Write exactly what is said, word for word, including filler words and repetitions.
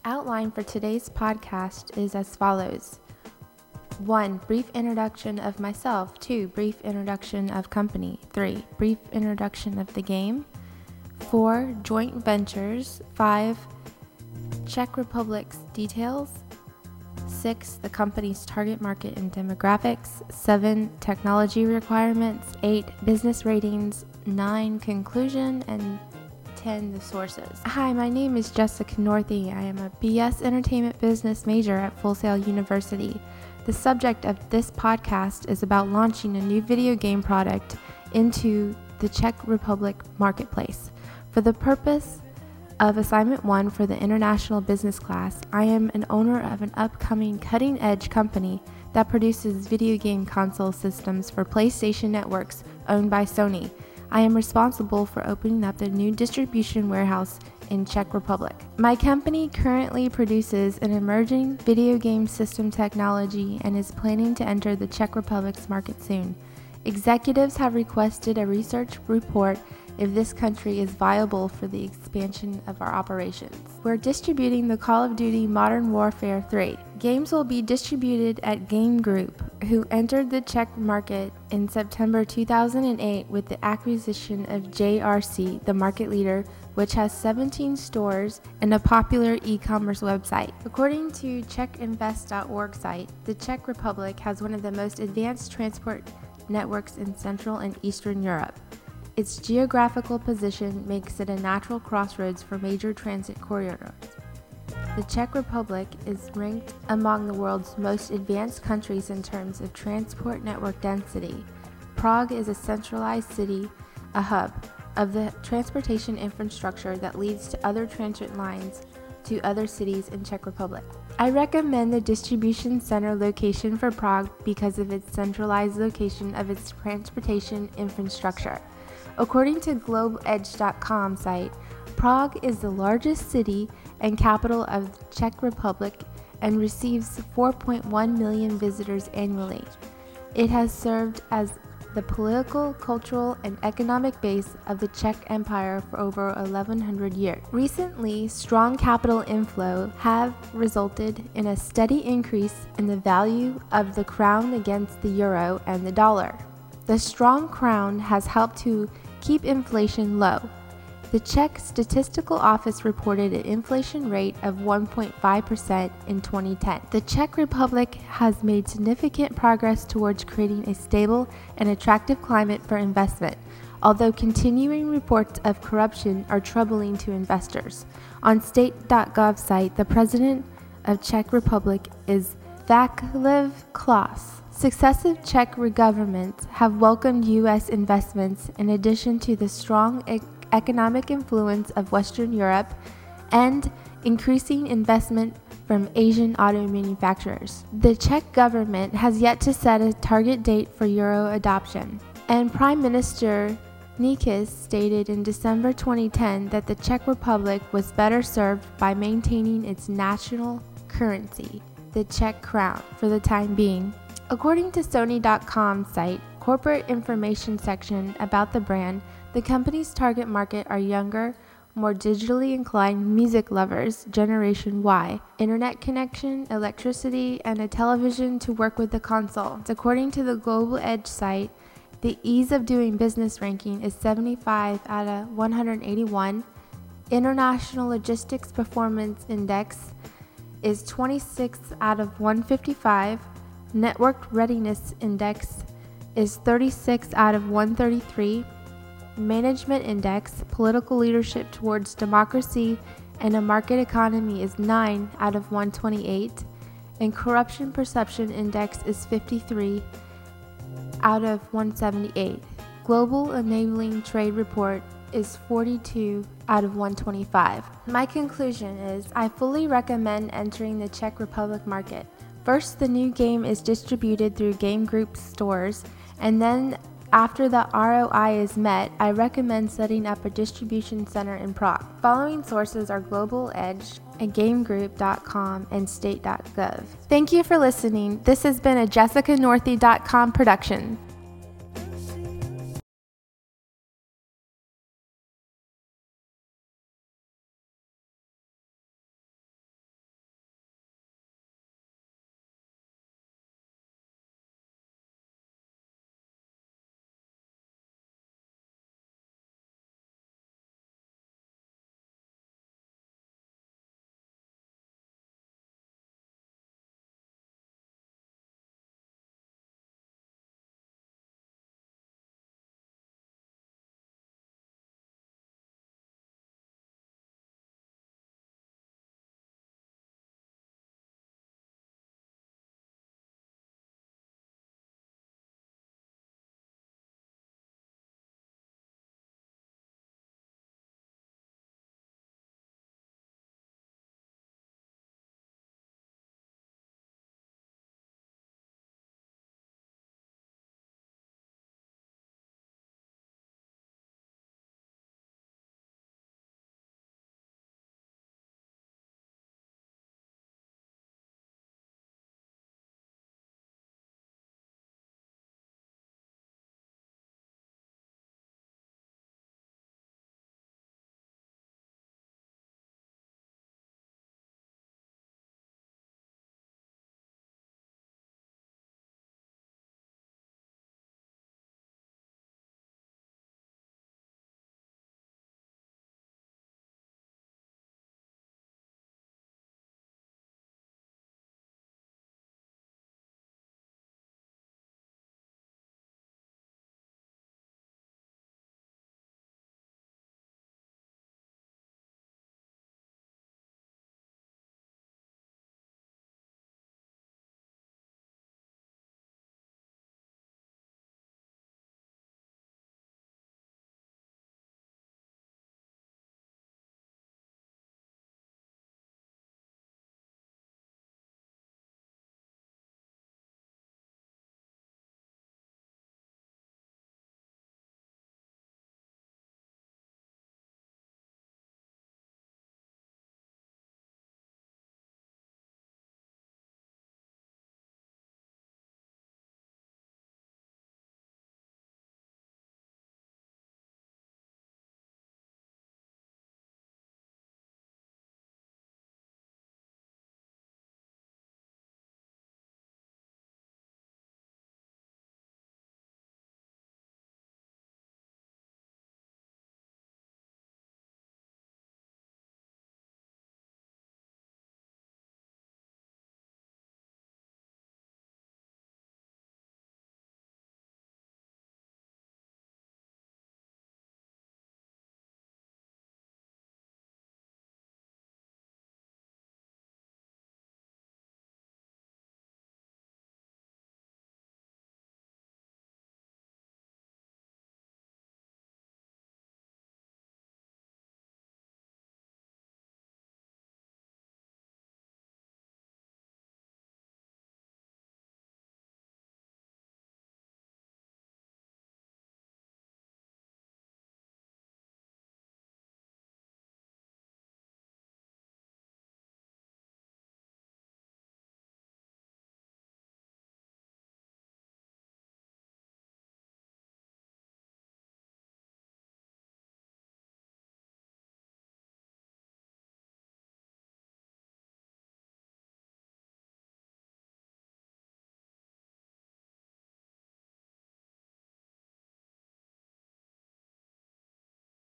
outline for today's podcast is as follows. One, brief introduction of myself. Two, brief introduction of company. Three, brief introduction of the game. Four, joint ventures. Five, Czech Republic's details. Six, the company's target market and demographics. Seven, technology requirements. Eight, business ratings. Nine, conclusion. And ten, the sources. Hi, my name is Jessica Northey. I am a B S Entertainment Business major at Full Sail University. The subject of this podcast is about launching a new video game product into the Czech Republic marketplace. For the purpose of assignment one for the international business class, I am an owner of an upcoming cutting-edge company that produces video game console systems for PlayStation networks owned by Sony. I am responsible for opening up the new distribution warehouse in Czech Republic. My company currently produces an emerging video game system technology and is planning to enter the Czech Republic's market soon. Executives have requested a research report if this country is viable for the expansion of our operations. We're distributing the Call of Duty Modern Warfare three. Games will be distributed at Game Group, who entered the Czech market in September two thousand eight with the acquisition of J R C, the market leader, which has seventeen stores and a popular e-commerce website. According to czech invest dot org site, the Czech Republic has one of the most advanced transport networks in Central and Eastern Europe. Its geographical position makes it a natural crossroads for major transit corridors. The Czech Republic is ranked among the world's most advanced countries in terms of transport network density. Prague is a centralized city, a hub of the transportation infrastructure that leads to other transit lines to other cities in Czech Republic. I recommend the distribution center location for Prague because of its centralized location of its transportation infrastructure. According to globe edge dot com site, Prague is the largest city and capital of the Czech Republic and receives four point one million visitors annually. It has served as the political, cultural, and economic base of the Czech Empire for over eleven hundred years. Recently, strong capital inflow have resulted in a steady increase in the value of the crown against the euro and the dollar. The strong crown has helped to keep inflation low. The Czech Statistical Office reported an inflation rate of one point five percent in twenty ten. The Czech Republic has made significant progress towards creating a stable and attractive climate for investment, although continuing reports of corruption are troubling to investors. On state dot gov site, the president of Czech Republic is Václav Klaus. Successive Czech governments have welcomed U S investments in addition to the strong e- economic influence of Western Europe and increasing investment from Asian auto manufacturers. The Czech government has yet to set a target date for euro adoption, and Prime Minister Nikis stated in December twenty ten that the Czech Republic was better served by maintaining its national currency, the Czech crown, for the time being. According to Sony dot com site, corporate information section about the brand, the company's target market are younger, more digitally inclined music lovers, Generation Y, internet connection, electricity, and a television to work with the console. According to the Global Edge site, the ease of doing business ranking is seventy-five out of one hundred eighty-one. International Logistics Performance Index is twenty-six out of one hundred fifty-five. Network Readiness Index is thirty-six out of one hundred thirty-three. Management Index, Political Leadership Towards Democracy and a Market Economy is nine out of one hundred twenty-eight. And Corruption Perception Index is fifty-three out of one hundred seventy-eight. Global Enabling Trade Report is forty-two out of one hundred twenty-five. My conclusion is I fully recommend entering the Czech Republic market. First, the new game is distributed through Game Group stores, and then after the R O I is met, I recommend setting up a distribution center in Prague. Following sources are Global Edge, and Game Group dot com, and State dot gov. Thank you for listening. This has been a Jessica Northey dot com production.